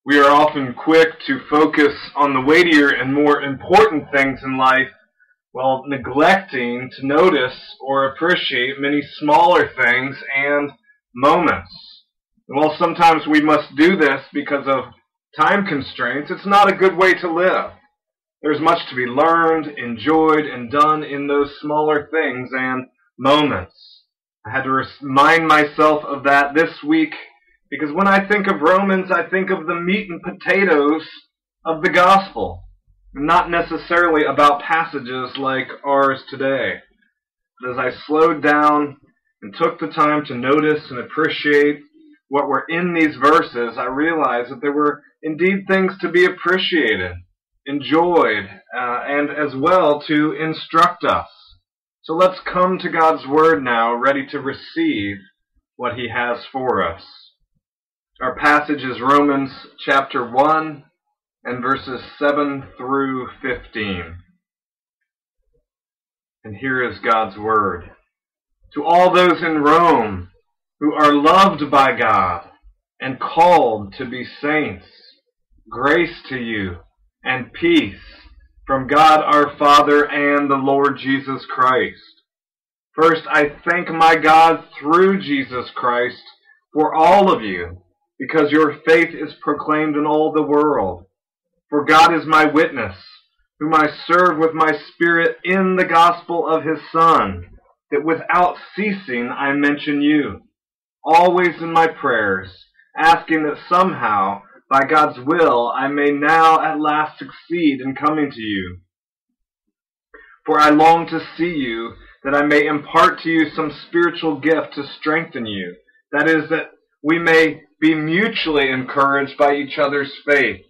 We are often quick to focus on the weightier and more important things in life while neglecting to notice or appreciate many smaller things and moments. And while sometimes we must do this because of time constraints, it's not a good way to live. There's much to be learned, enjoyed, and done in those smaller things and moments. I had to remind myself of that this week because when I think of Romans, I think of the meat and potatoes of the gospel, not necessarily about passages like ours today. But as I slowed down and took the time to notice and appreciate what were in these verses, I realized that there were indeed things to be appreciated, enjoyed, and as well to instruct us. So let's come to God's Word now, ready to receive what He has for us. Our passage is Romans chapter 1 and verses 7 through 15. And here is God's Word. To all those in Rome who are loved by God and called to be saints, grace to you and peace from God our Father and the Lord Jesus Christ. First, I thank my God through Jesus Christ for all of you, because your faith is proclaimed in all the world. For God is my witness, whom I serve with my spirit in the gospel of His Son, that without ceasing I mention you, always in my prayers, asking that somehow, by God's will, I may now at last succeed in coming to you. For I long to see you, that I may impart to you some spiritual gift to strengthen you. That is, that we may be mutually encouraged by each other's faith,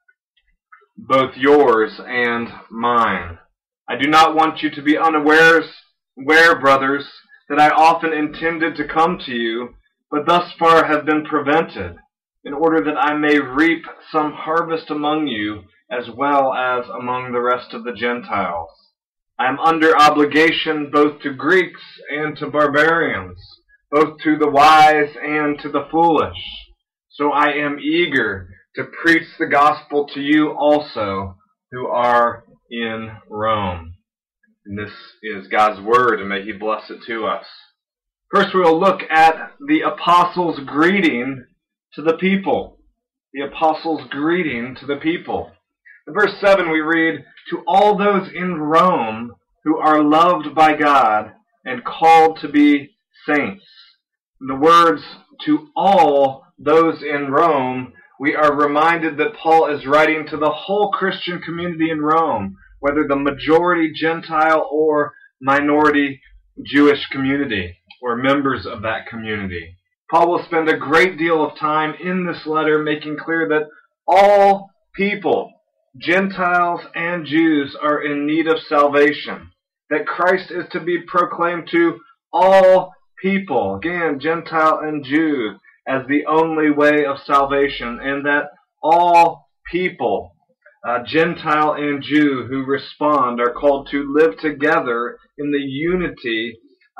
both yours and mine. I do not want you to be unaware, brothers, that I often intended to come to you, but thus far have been prevented, in order that I may reap some harvest among you, as well as among the rest of the Gentiles. I am under obligation both to Greeks and to barbarians, both to the wise and to the foolish. So I am eager to preach the gospel to you also who are in Rome. And this is God's Word, and may He bless it to us. First we will look at the apostles' greeting to the people. The apostles' greeting to the people. In verse 7 we read, to all those in Rome who are loved by God and called to be saints. In the words, to all those in Rome, we are reminded that Paul is writing to the whole Christian community in Rome, whether the majority Gentile or minority Jewish community, or members of that community. Paul will spend a great deal of time in this letter making clear that all people, Gentiles and Jews, are in need of salvation, that Christ is to be proclaimed to all people, again, Gentile and Jew, as the only way of salvation, and that all people, Gentile and Jew, who respond are called to live together in the unity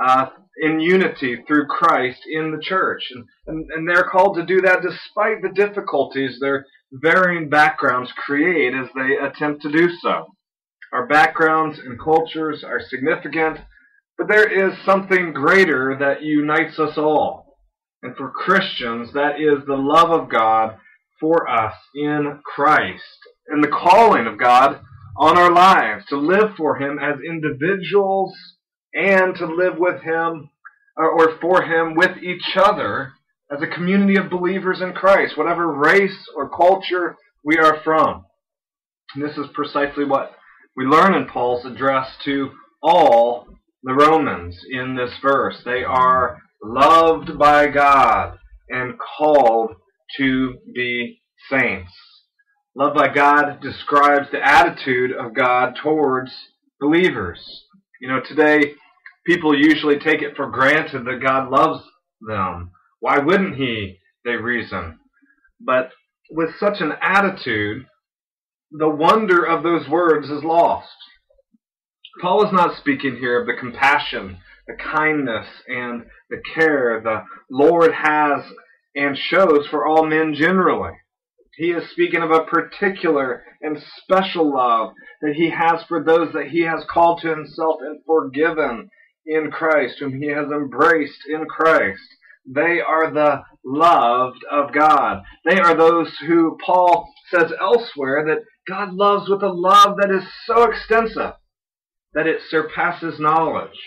through Christ in the church. And they're called to do that despite the difficulties their varying backgrounds create as they attempt to do so. Our backgrounds and cultures are significant, but there is something greater that unites us all. And for Christians, that is the love of God for us in Christ, and the calling of God on our lives to live for Him as individuals and to live with Him or for Him with each other as a community of believers in Christ, whatever race or culture we are from. And this is precisely what we learn in Paul's address to all the Romans in this verse. They are loved by God and called to be saints. Love by God describes the attitude of God towards believers. You know, today people usually take it for granted that God loves them. Why wouldn't He, they reason. But with such an attitude, the wonder of those words is lost. Paul is not speaking here of the compassion, the kindness, and the care the Lord has and shows for all men generally. He is speaking of a particular and special love that he has for those that he has called to himself and forgiven in Christ, whom he has embraced in Christ. They are the loved of God. They are those who Paul says elsewhere that God loves with a love that is so extensive that it surpasses knowledge.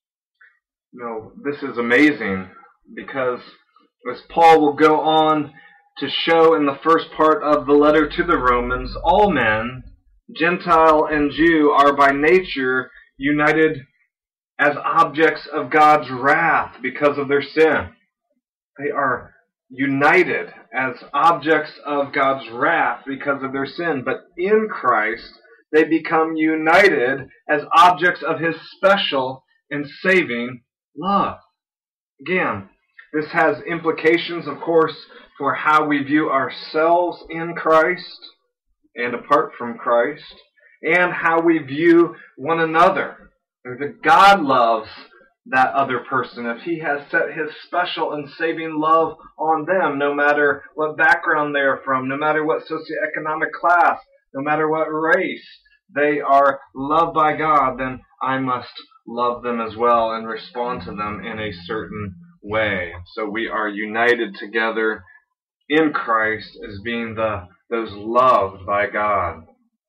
This is amazing because, as Paul will go on to show in the first part of the letter to the Romans, all men, Gentile and Jew, are by nature united as objects of God's wrath because of their sin. They are united as objects of God's wrath because of their sin. But in Christ, they become united as objects of his special and saving love. Again, this has implications, of course, for how we view ourselves in Christ and apart from Christ, and how we view one another. That God loves that other person if he has set his special and saving love on them, no matter what background they are from, no matter what socioeconomic class, no matter what race. They are loved by God, then I must love them as well and respond to them in a certain way. So we are united together in Christ as being those loved by God.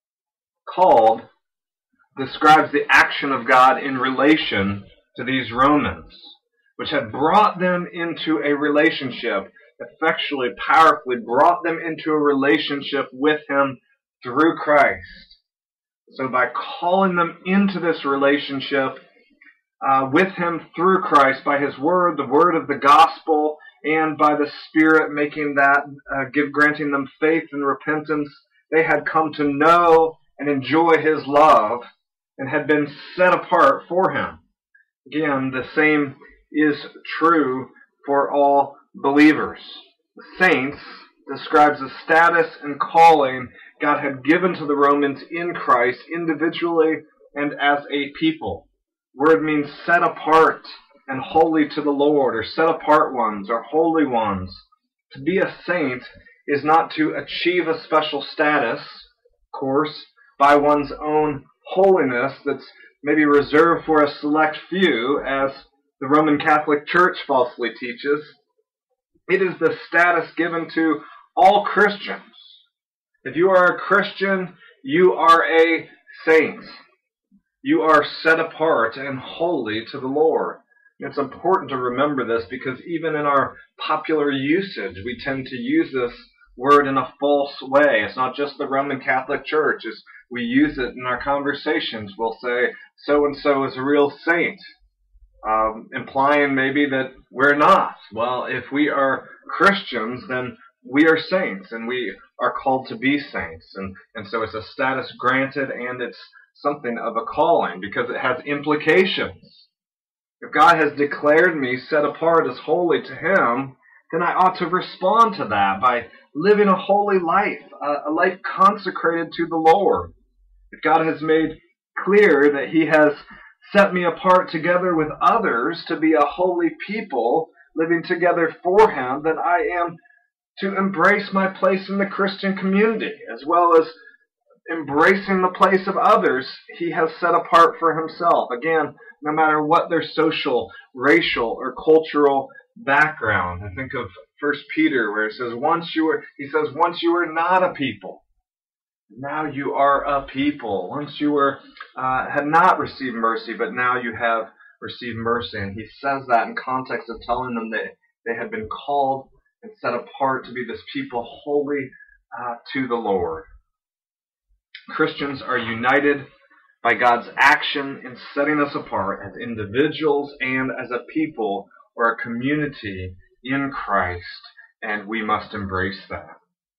Called describes the action of God in relation to these Romans, which had brought them into a relationship, effectually, powerfully brought them into a relationship with him through Christ. So by calling them into this relationship with him through Christ, by his word, the word of the gospel, and by the Spirit making that, granting them faith and repentance, they had come to know and enjoy his love and had been set apart for him. Again, the same is true for all believers. The saints describes the status and calling God had given to the Romans in Christ individually and as a people. Word means set apart and holy to the Lord, or set apart ones, or holy ones. To be a saint is not to achieve a special status, of course, by one's own holiness that's maybe reserved for a select few, as the Roman Catholic Church falsely teaches. It is the status given to all Christians. If you are a Christian, you are a saint. You are set apart and holy to the Lord. It's important to remember this because even in our popular usage, we tend to use this word in a false way. It's not just the Roman Catholic Church. As we use it in our conversations, we'll say, so-and-so is a real saint, implying maybe that we're not. Well, if we are Christians, then we are saints, and we are called to be saints. And so it's a status granted, and it's something of a calling, because it has implications. If God has declared me set apart as holy to him, then I ought to respond to that by living a holy life, a life consecrated to the Lord. If God has made clear that he has set me apart together with others to be a holy people, living together for him, then I am to embrace my place in the Christian community, as well as embracing the place of others he has set apart for himself. Again, no matter what their social, racial, or cultural background. I think of 1 Peter where it says, once you were not a people. Now you are a people. Once you had not received mercy, but now you have received mercy. And he says that in context of telling them that they had been called and set apart to be this people holy to the Lord. Christians are united by God's action in setting us apart as individuals and as a people or a community in Christ, and we must embrace that.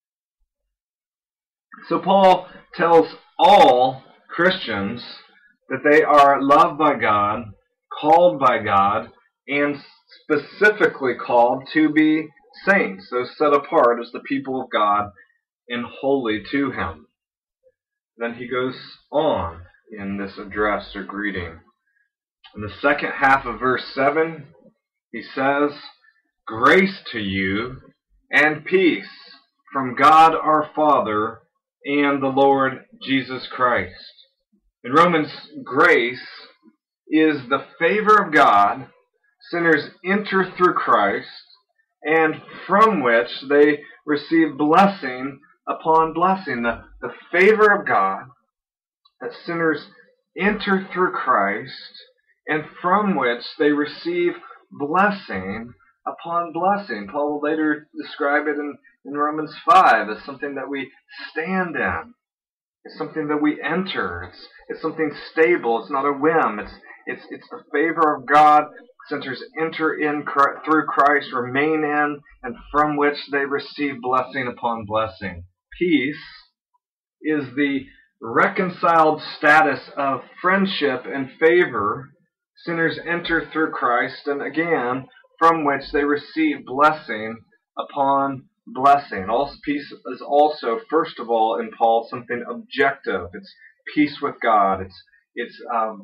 So Paul tells all Christians that they are loved by God, called by God, and specifically called to be saints, those set apart as the people of God and holy to him. Then he goes on in this address or greeting. In the second half of verse 7, he says, "Grace to you and peace from God our Father and the Lord Jesus Christ. In Romans, grace is the favor of God. Sinners enter through Christ, and from which they receive blessing upon blessing. The favor of God, that sinners enter through Christ, and from which they receive blessing upon blessing. Paul will later describe it in Romans 5 as something that we stand in. It's something that we enter. It's something stable. It's not a whim. It's the favor of God. Sinners enter in through Christ, remain in, and from which they receive blessing upon blessing. Peace is the reconciled status of friendship and favor. Sinners enter through Christ, and again, from which they receive blessing upon blessing. Peace is also, first of all, in Paul, something objective. It's peace with God. It's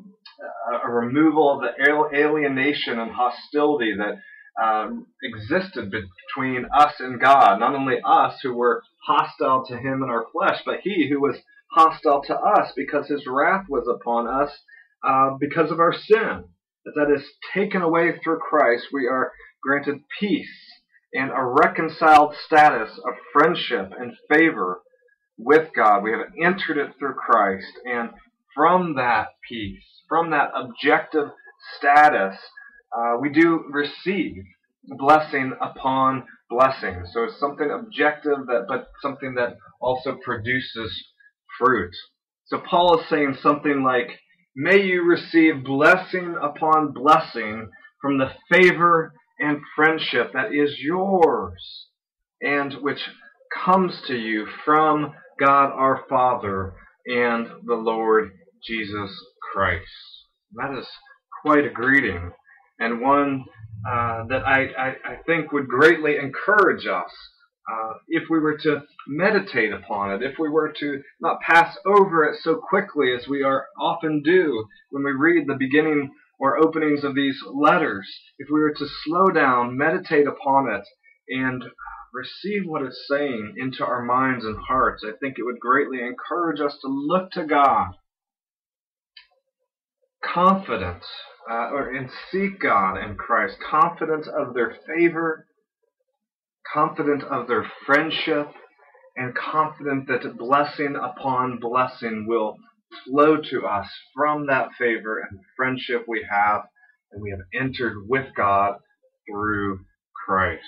a removal of the alienation and hostility that existed between us and God. Not only us who were hostile to Him in our flesh, but He who was hostile to us because His wrath was upon us because of our sin. That is taken away through Christ. We are granted peace and a reconciled status of friendship and favor with God. We have entered it through Christ, and from that peace, from that objective status, we do receive blessing upon blessing. So it's something objective, but something that also produces fruit. So Paul is saying something like, may you receive blessing upon blessing from the favor and friendship that is yours, and which comes to you from God our Father and the Lord Jesus Christ. That is quite a greeting, and one that I think would greatly encourage us if we were to meditate upon it, if we were to not pass over it so quickly as we often do when we read the beginning or openings of these letters. If we were to slow down, meditate upon it, and receive what it's saying into our minds and hearts, I think it would greatly encourage us to look to God, confident, and seek God in Christ, confident of their favor, confident of their friendship, and confident that blessing upon blessing will flow to us from that favor and friendship we have, and we have entered with God through Christ.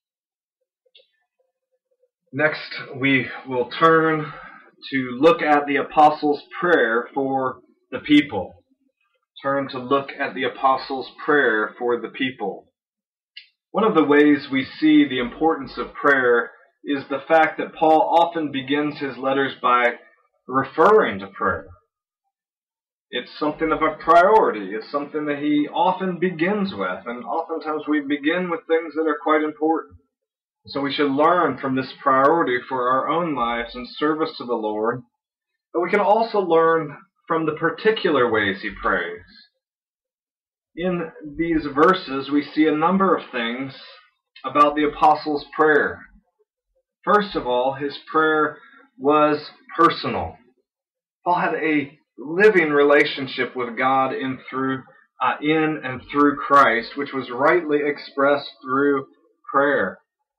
Next, we will turn to look at the Apostles' prayer for the people. Turn to look at the Apostles' prayer for the people. One of the ways we see the importance of prayer is the fact that Paul often begins his letters by referring to prayer. It's something of a priority. It's something that he often begins with, and oftentimes we begin with things that are quite important. So we should learn from this priority for our own lives and service to the Lord, but we can also learn from the particular ways he prays. In these verses, we see a number of things about the apostles' prayer. First of all, his prayer was personal. Paul had a living relationship with God in and through Christ, which was rightly expressed through prayer.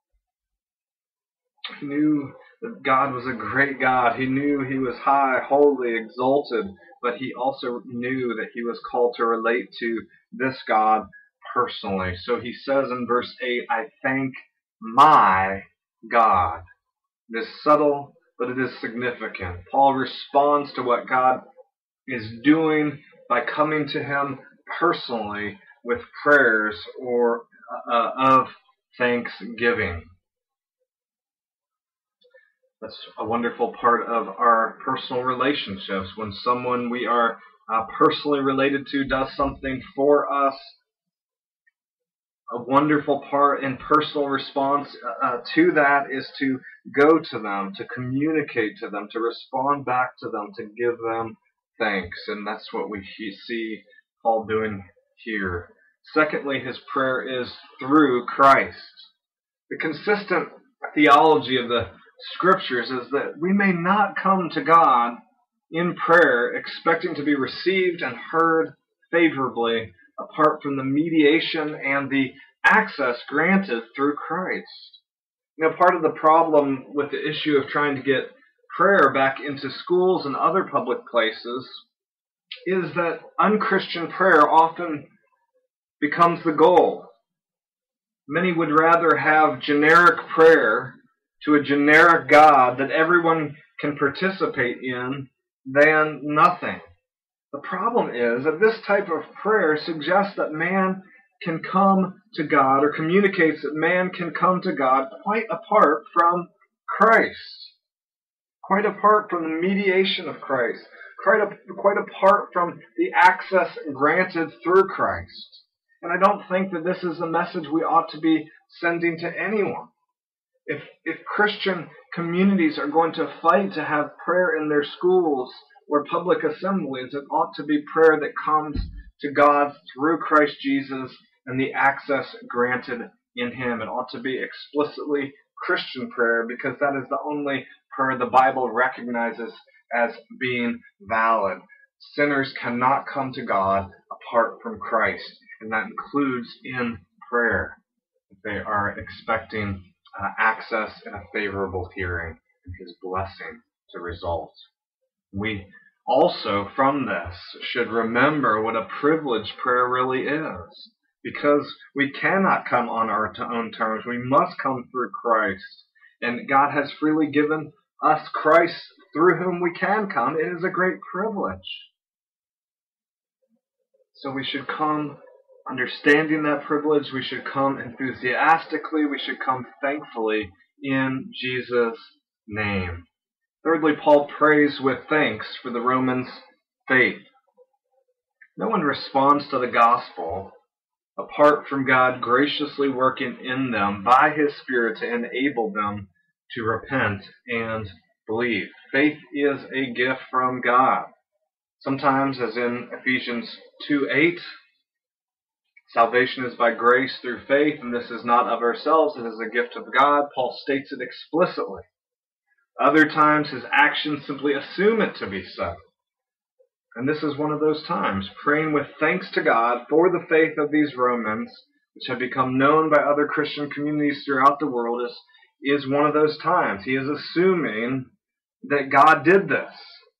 He knew that God was a great God. He knew he was high, holy, exalted, but he also knew that he was called to relate to this God personally. So he says in verse 8, I thank my God. It is subtle, but it is significant. Paul responds to what God is doing by coming to him personally with prayers of thanksgiving. That's a wonderful part of our personal relationships. When someone we are personally related to does something for us, a wonderful part in personal response to that is to go to them, to communicate to them, to respond back to them, to give them thanks. And that's what we see Paul doing here. Secondly, his prayer is through Christ. The consistent theology of the Scriptures is that we may not come to God in prayer expecting to be received and heard favorably apart from the mediation and the access granted through Christ. Part of the problem with the issue of trying to get prayer back into schools and other public places is that unchristian prayer often becomes the goal. Many would rather have generic prayer to a generic God that everyone can participate in than nothing. The problem is that this type of prayer suggests that man can come to God, or communicates that man can come to God quite apart from Christ, quite apart from the mediation of Christ, quite apart from the access granted through Christ. And I don't think that this is a message we ought to be sending to anyone. If Christian communities are going to fight to have prayer in their schools or public assemblies, it ought to be prayer that comes to God through Christ Jesus and the access granted in Him. It ought to be explicitly Christian prayer, because that is the only prayer the Bible recognizes as being valid. Sinners cannot come to God apart from Christ, and that includes in prayer if they are expecting access and a favorable hearing and His blessing to result. We also, from this, should remember what a privilege prayer really is, because we cannot come on our own terms. We must come through Christ, and God has freely given us Christ through whom we can come. It is a great privilege. So we should come understanding that privilege. We should come enthusiastically. We should come thankfully in Jesus' name. Thirdly, Paul prays with thanks for the Romans' faith. No one responds to the gospel apart from God graciously working in them by His Spirit to enable them to repent and believe. Faith is a gift from God. Sometimes, as in Ephesians 2:8, salvation is by grace through faith, and this is not of ourselves, it is a gift of God. Paul states it explicitly. Other times, his actions simply assume it to be so. And this is one of those times. Praying with thanks to God for the faith of these Romans, which have become known by other Christian communities throughout the world, is one of those times. He is assuming that God did this.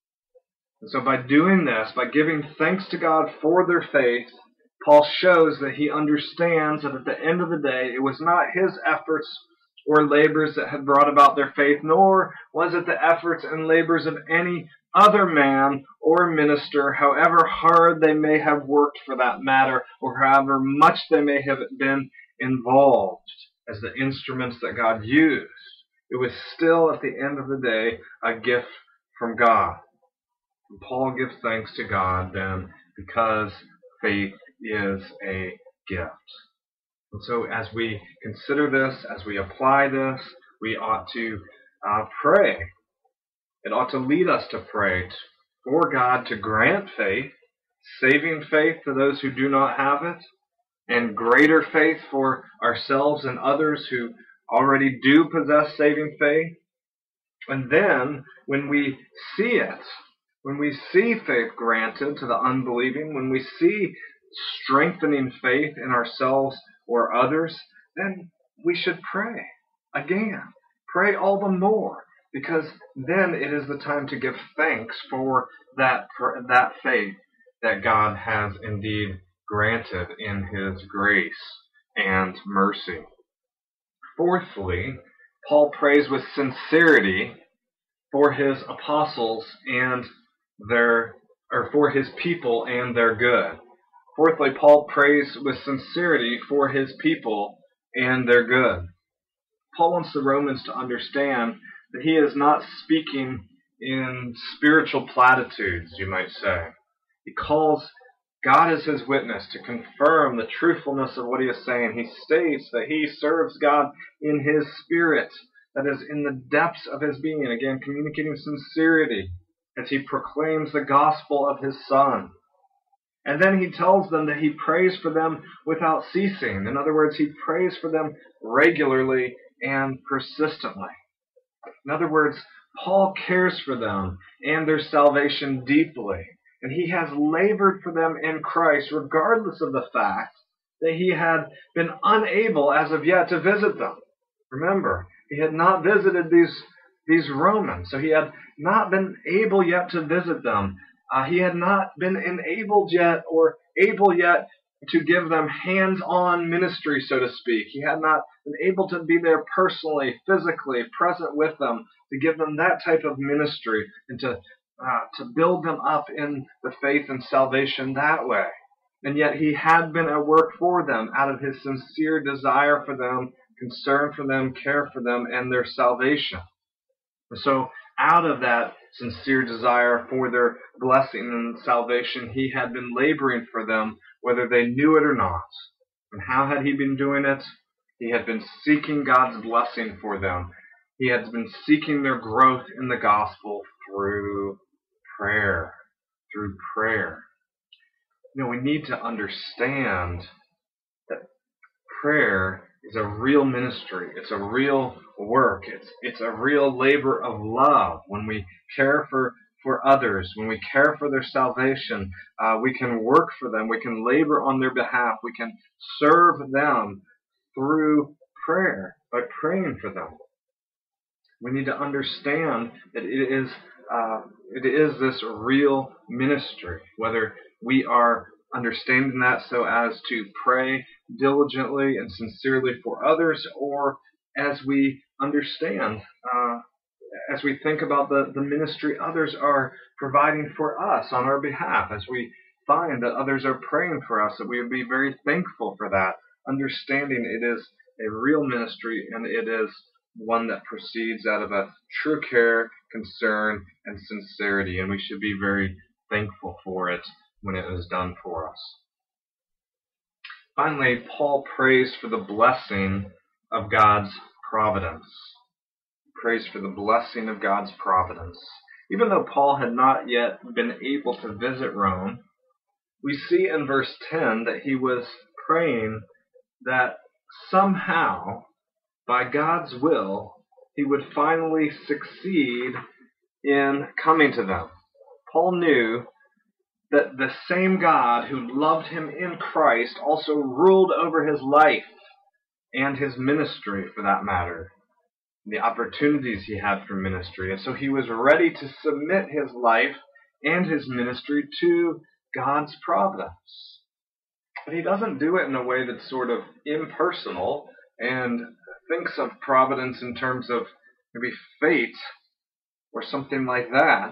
And so by doing this, by giving thanks to God for their faith, Paul shows that he understands that at the end of the day, it was not his efforts or labors that had brought about their faith, nor was it the efforts and labors of any other man or minister, however hard they may have worked for that matter, or however much they may have been involved as the instruments that God used. It was still, at the end of the day, a gift from God. And Paul gives thanks to God then, because faith is a gift. And so as we consider this, as we apply this, we ought to pray. It ought to lead us to pray for God to grant faith, saving faith to those who do not have it, and greater faith for ourselves and others who already do possess saving faith. And then, when we see it, when we see faith granted to the unbelieving, when we see strengthening faith in ourselves or others, then we should pray again. Pray all the more, because then it is the time to give thanks for that faith that God has indeed granted in His grace and mercy. Fourthly, Paul prays with sincerity for his apostles and for his people and their good. Fourthly, Paul prays with sincerity for his people and their good. Paul wants the Romans to understand that he is not speaking in spiritual platitudes, you might say. He calls God as his witness to confirm the truthfulness of what he is saying. He states that he serves God in his spirit, that is, in the depths of his being, again, communicating sincerity as he proclaims the gospel of his Son. And then he tells them that he prays for them without ceasing. In other words, he prays for them regularly and persistently. In other words, Paul cares for them and their salvation deeply, and he has labored for them in Christ regardless of the fact that he had been unable as of yet to visit them. Remember, he had not visited these Romans, so he had not been able yet to visit them. He had not been enabled yet or able yet to give them hands-on ministry, so to speak. He had not been able to be there personally, physically, present with them, to give them that type of ministry and to build them up in the faith and salvation that way. And yet he had been at work for them out of his sincere desire for them, concern for them, care for them, and their salvation. And so out of that sincere desire for their blessing and salvation, he had been laboring for them, whether they knew it or not. And how had he been doing it? He had been seeking God's blessing for them. He had been seeking their growth in the gospel through prayer. Through prayer. We need to understand that prayer is a real ministry. It's a real work. It's a real labor of love. When we care for others, when we care for their salvation, we can work for them. We can labor on their behalf. We can serve them through prayer, by praying for them. We need to understand that it is this real ministry, whether we are understanding that so as to pray diligently and sincerely for others, or as we understand, as we think about the ministry others are providing for us on our behalf, as we find that others are praying for us, that we would be very thankful for that, understanding it is a real ministry and it is one that proceeds out of a true care, concern, and sincerity, and we should be very thankful for it when it is done for us. Finally, Paul prays for the blessing of God's providence. He prays for the blessing of God's providence. Even though Paul had not yet been able to visit Rome, we see in verse 10 that he was praying that somehow, by God's will, he would finally succeed in coming to them. Paul knew that the same God who loved him in Christ also ruled over his life and his ministry, for that matter, the opportunities he had for ministry. And so he was ready to submit his life and his ministry to God's providence. But he doesn't do it in a way that's sort of impersonal and thinks of providence in terms of maybe fate or something like that.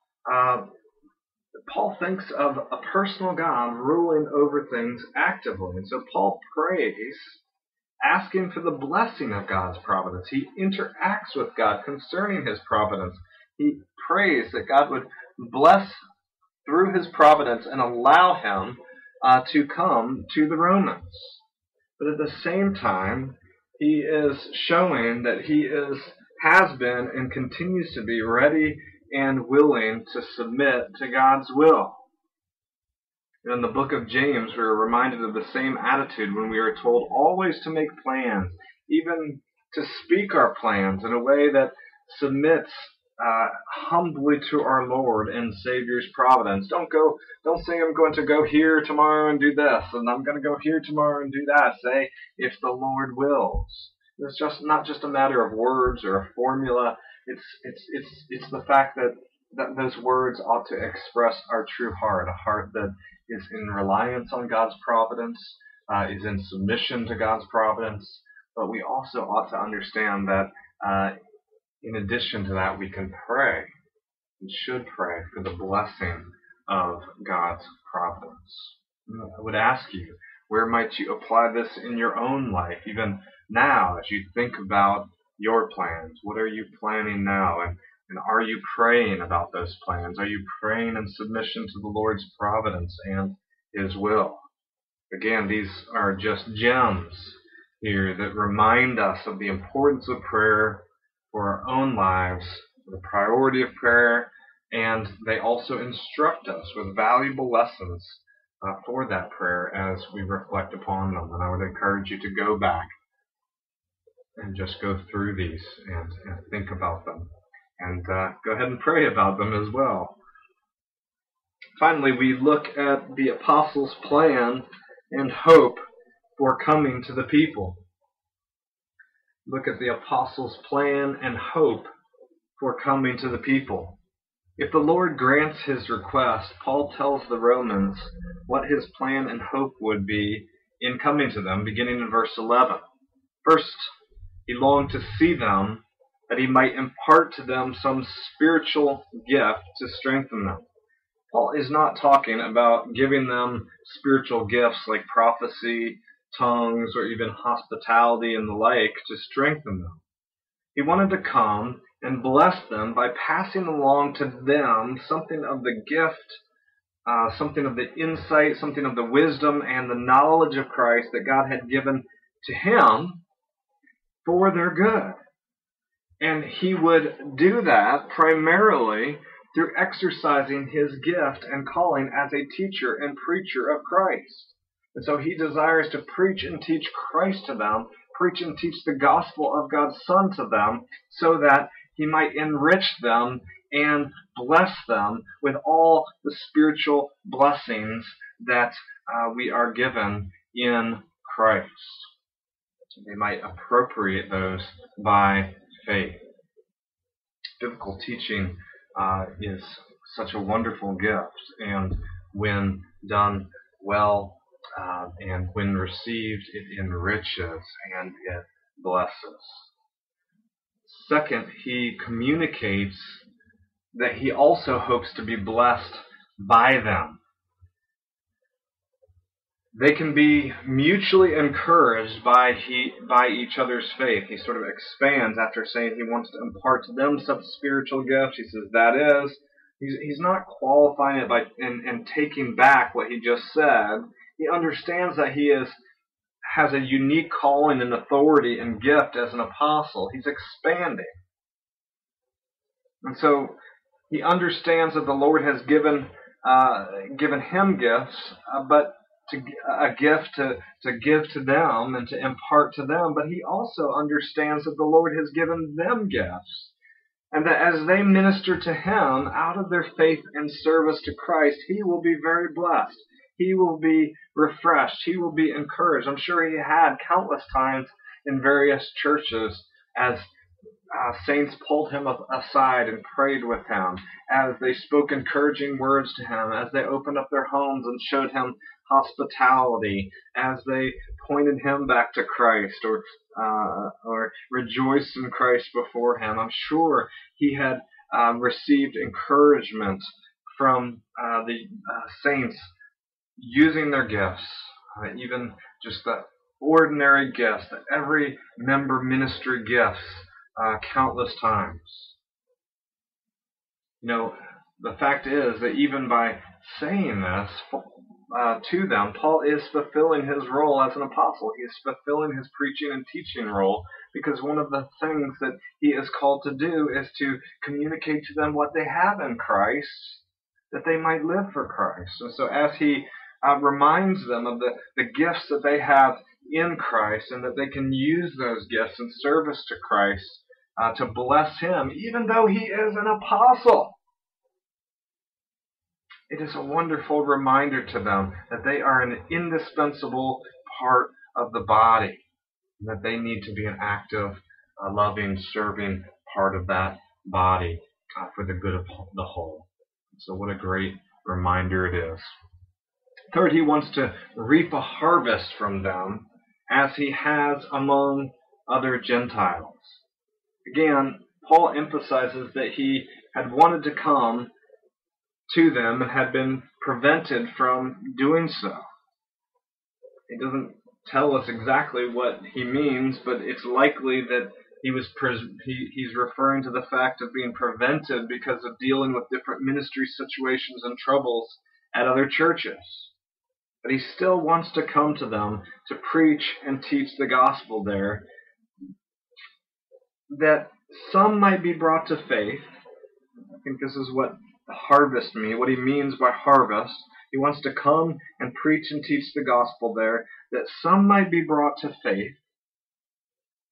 Paul thinks of a personal God ruling over things actively. And so Paul prays, asking for the blessing of God's providence. He interacts with God concerning his providence. He prays that God would bless through his providence and allow him to come to the Romans. But at the same time, he is showing that he has been and continues to be ready and willing to submit to God's will. In the book of James, we are reminded of the same attitude when we are told always to make plans, even to speak our plans in a way that submits humbly to our Lord and Savior's providence. Don't say I'm going to go here tomorrow and do this, and I'm going to go here tomorrow and do that. Say, if the Lord wills. It's just not just a matter of words or a formula. It's the fact that those words ought to express our true heart, a heart that is in reliance on God's providence, is in submission to God's providence. But we also ought to understand that in addition to that, we can pray and should pray for the blessing of God's providence. I would ask you, where might you apply this in your own life, even now, as you think about your plans? What are you planning now? And are you praying about those plans? Are you praying in submission to the Lord's providence and His will? Again, these are just gems here that remind us of the importance of prayer for our own lives, the priority of prayer, and they also instruct us with valuable lessons for that prayer as we reflect upon them. And I would encourage you to go back and just go through these and think about them. And go ahead and pray about them as well. Finally, we look at the apostles' plan and hope for coming to the people. Look at the apostles' plan and hope for coming to the people. If the Lord grants his request, Paul tells the Romans what his plan and hope would be in coming to them, beginning in verse 11. First, he longed to see them, that he might impart to them some spiritual gift to strengthen them. Paul is not talking about giving them spiritual gifts like prophecy, tongues, or even hospitality and the like to strengthen them. He wanted to come and bless them by passing along to them something of the gift, something of the insight, something of the wisdom and the knowledge of Christ that God had given to him for their good. And he would do that primarily through exercising his gift and calling as a teacher and preacher of Christ. And so he desires to preach and teach Christ to them, preach and teach the gospel of God's Son to them, so that he might enrich them and bless them with all the spiritual blessings that we are given in Christ. They might appropriate those by faith. Biblical teaching is such a wonderful gift, and when done well and when received, it enriches and it blesses. Second, he communicates that he also hopes to be blessed by them. They can be mutually encouraged by each other's faith. He sort of expands after saying he wants to impart to them some spiritual gifts. He says that is. He's not qualifying it by and taking back what he just said. He understands that he has a unique calling and authority and gift as an apostle. He's expanding. And so he understands that the Lord has given him gifts, but a gift to give to them and to impart to them, but he also understands that the Lord has given them gifts, and that as they minister to him out of their faith and service to Christ, he will be very blessed. He will be refreshed. He will be encouraged. I'm sure he had countless times in various churches as saints pulled him aside and prayed with him, as they spoke encouraging words to him, as they opened up their homes and showed him hospitality, as they pointed him back to Christ or rejoiced in Christ before him. I'm sure he had received encouragement from the saints using their gifts, even just the ordinary gifts, the every member ministry gifts, countless times. You know, the fact is that even by saying this to them, Paul is fulfilling his role as an apostle. He is fulfilling his preaching and teaching role, because one of the things that he is called to do is to communicate to them what they have in Christ, that they might live for Christ. And so as he reminds them of the gifts that they have in Christ, and that they can use those gifts in service to Christ to bless him, even though he is an apostle. It is a wonderful reminder to them that they are an indispensable part of the body, and that they need to be an active, loving, serving part of that body for the good of the whole. So what a great reminder it is. Third, he wants to reap a harvest from them, as he has among other Gentiles. Again, Paul emphasizes that he had wanted to come to them and had been prevented from doing so. He doesn't tell us exactly what he means, but it's likely that he's referring to the fact of being prevented because of dealing with different ministry situations and troubles at other churches. But he still wants to come to them to preach and teach the gospel there, that some might be brought to faith. I think this is what harvest means, what he means by harvest. He wants to come and preach and teach the gospel there, that some might be brought to faith,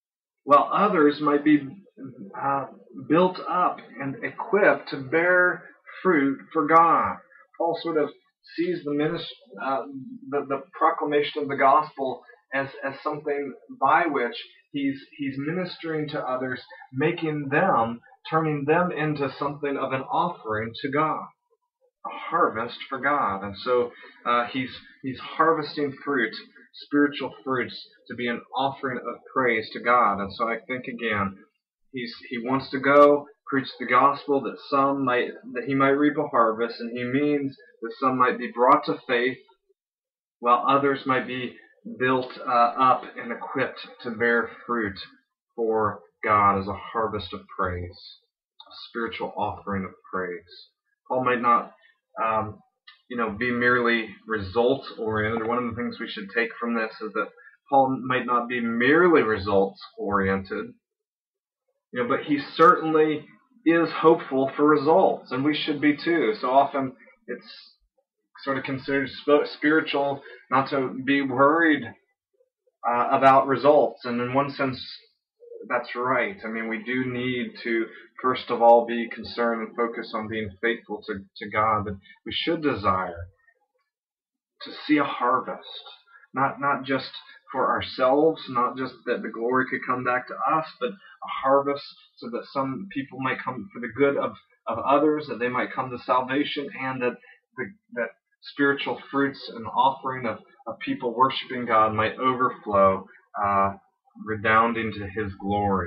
while others might be uh, built up and equipped to bear fruit for God. Paul sort of sees the proclamation of the gospel as something by which he's ministering to others, turning them into something of an offering to God, a harvest for God. And so he's harvesting fruit, spiritual fruits, to be an offering of praise to God. And so I think again, he wants to go preach the gospel that he might reap a harvest, and he means that some might be brought to faith, while others might be built up and equipped to bear fruit for God as a harvest of praise, a spiritual offering of praise. Paul might not, be merely results oriented. One of the things we should take from this is that Paul might not be merely results oriented, but he certainly is hopeful for results, and we should be too. So often it's sort of considered spiritual not to be worried about results, and in one sense, that's right. I mean, we do need to, first of all, be concerned and focus on being faithful to God, but we should desire to see a harvest, not just for ourselves, not just that the glory could come back to us, but a harvest so that some people might come for the good of others, that they might come to salvation, and that spiritual fruits and offering of people worshiping God might overflow, resounding to His glory.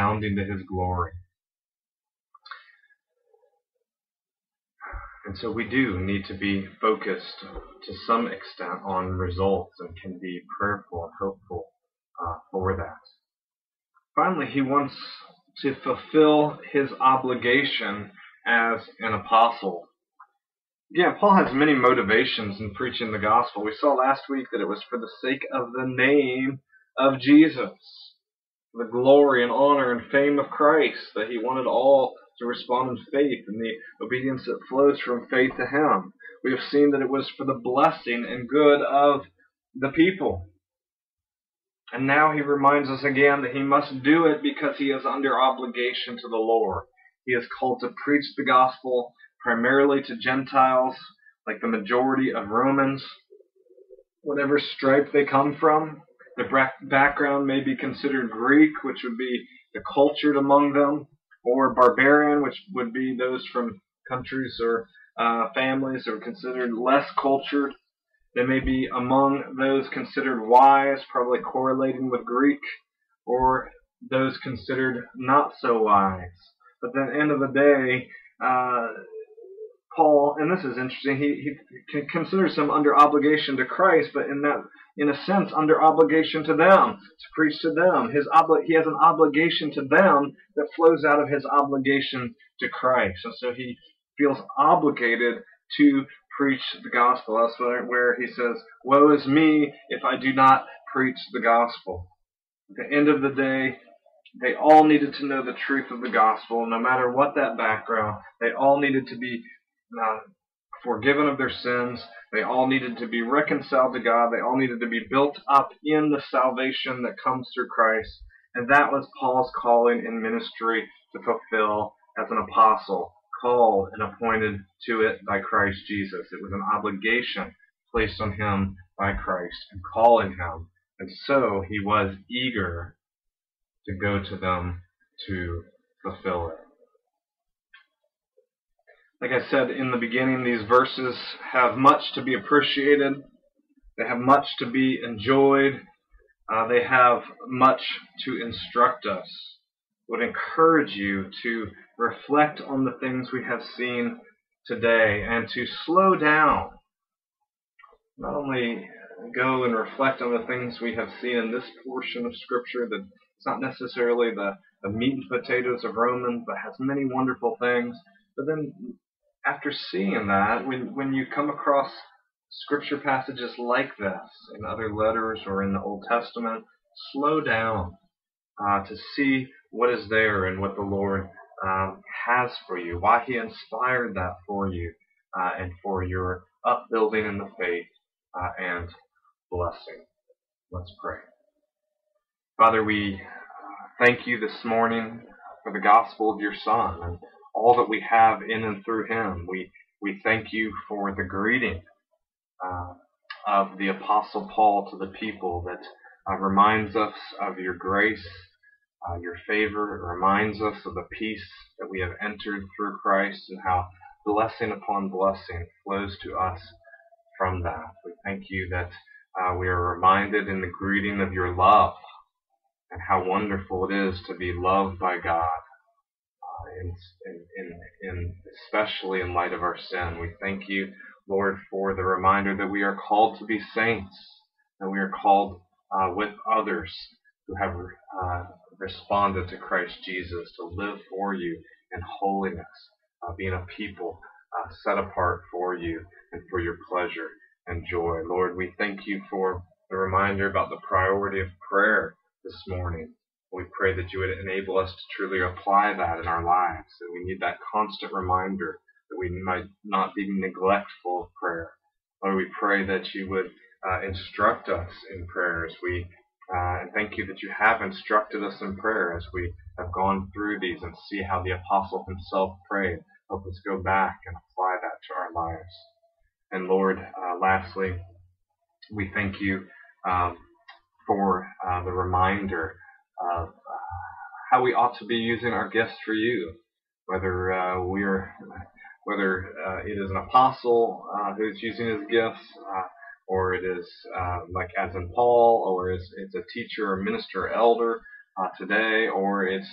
And so we do need to be focused to some extent on results, and can be prayerful and hopeful for that. Finally, he wants to fulfill his obligation as an apostle. Again, Paul has many motivations in preaching the gospel. We saw last week that it was for the sake of the name of Jesus, the glory and honor and fame of Christ, that he wanted all to respond in faith and the obedience that flows from faith to him. We have seen that it was for the blessing and good of the people. And now he reminds us again that he must do it because he is under obligation to the Lord. He is called to preach the gospel primarily to Gentiles, like the majority of Romans, whatever stripe they come from. Their background may be considered Greek, which would be the cultured among them, or barbarian, which would be those from countries or families that are considered less cultured. They may be among those considered wise, probably correlating with Greek, or those considered not so wise. But then at the end of the day, Paul, and this is interesting, he considers them under obligation to Christ, but in a sense, under obligation to them, to preach to them. He has an obligation to them that flows out of his obligation to Christ. And so he feels obligated to preach the gospel. That's where he says, "Woe is me if I do not preach the gospel." At the end of the day, they all needed to know the truth of the gospel, no matter what that background. They all needed to be forgiven of their sins. They all needed to be reconciled to God. They all needed to be built up in the salvation that comes through Christ. And that was Paul's calling in ministry to fulfill as an apostle, called and appointed to it by Christ Jesus. It was an obligation placed on him by Christ and calling him. And so he was eager to go to them to fulfill it. Like I said in the beginning, these verses have much to be appreciated. They have much to be enjoyed. They have much to instruct us. I would encourage you to reflect on the things we have seen today and to slow down. Not only go and reflect on the things we have seen in this portion of Scripture, that it's not necessarily the meat and potatoes of Romans, but has many wonderful things, but then after seeing that, when you come across scripture passages like this in other letters or in the Old Testament, slow down to see what is there and what the Lord has for you, why he inspired that for you, and for your upbuilding in the faith and blessing. Let's pray. Father, we thank you this morning for the gospel of your Son and all that we have in and through him. We thank you for the greeting uh, of the Apostle Paul to the people that reminds us of your grace, your favor. It reminds us of the peace that we have entered through Christ and how blessing upon blessing flows to us from that. We thank you that we are reminded in the greeting of your love and how wonderful it is to be loved by God, especially in light of our sin. We thank you, Lord, for the reminder that we are called to be saints, that we are called with others who have responded to Christ Jesus to live for you in holiness, being a people set apart for you and for your pleasure and joy. Lord, we thank you for the reminder about the priority of prayer this morning. We pray that you would enable us to truly apply that in our lives, that we need that constant reminder that we might not be neglectful of prayer. Lord, we pray that you would instruct us in prayers. And thank you that you have instructed us in prayer as we have gone through these and see how the apostle himself prayed. Help us go back and apply that to our lives. And Lord, lastly, we thank you for the reminder of how we ought to be using our gifts for you, whether it is an apostle who's using his gifts, or it is like as in Paul, or it's a teacher or minister or elder today, or it's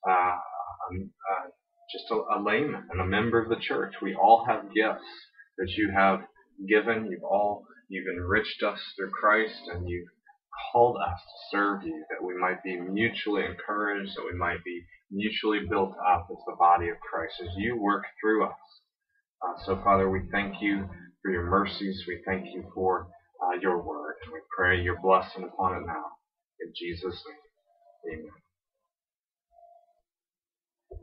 just a layman and a member of the church. We all have gifts that you have given. You've enriched us through Christ, and you've called us to serve you, that we might be mutually encouraged, that we might be mutually built up as the body of Christ as you work through us. So, Father, we thank you for your mercies. We thank you for your word, and we pray your blessing upon it now. In Jesus' name, amen.